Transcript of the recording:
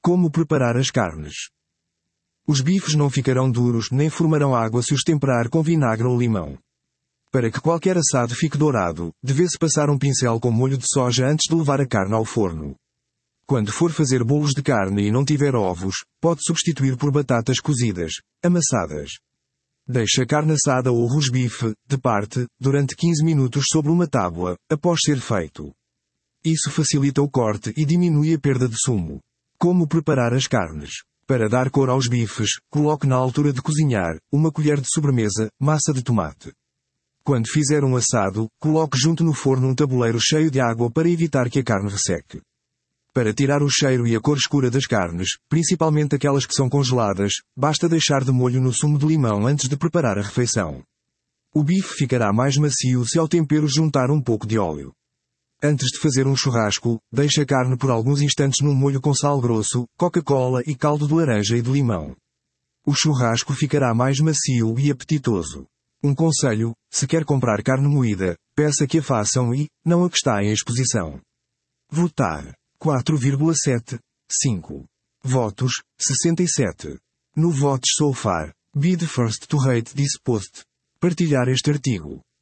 Como preparar as carnes? Os bifes não ficarão duros nem formarão água se os temperar com vinagre ou limão. Para que qualquer assado fique dourado, deve-se passar um pincel com molho de soja antes de levar a carne ao forno. Quando for fazer bolos de carne e não tiver ovos, pode substituir por batatas cozidas, amassadas. Deixe a carne assada ou rosbife, de parte, durante 15 minutos sobre uma tábua, após ser feito. Isso facilita o corte e diminui a perda de sumo. Como preparar as carnes? Para dar cor aos bifes, coloque na altura de cozinhar, uma colher de sobremesa, massa de tomate. Quando fizer um assado, coloque junto no forno um tabuleiro cheio de água para evitar que a carne resseque. Para tirar o cheiro e a cor escura das carnes, principalmente aquelas que são congeladas, basta deixar de molho no sumo de limão antes de preparar a refeição. O bife ficará mais macio se ao tempero juntar um pouco de óleo. Antes de fazer um churrasco, deixe a carne por alguns instantes num molho com sal grosso, Coca-Cola e caldo de laranja e de limão. O churrasco ficará mais macio e apetitoso. Um conselho: se quer comprar carne moída, peça que a façam e, não a que está em exposição. Votar: 4,7. 5. Votos: 67. No Votes so far, be the first to rate this post. Partilhar este artigo.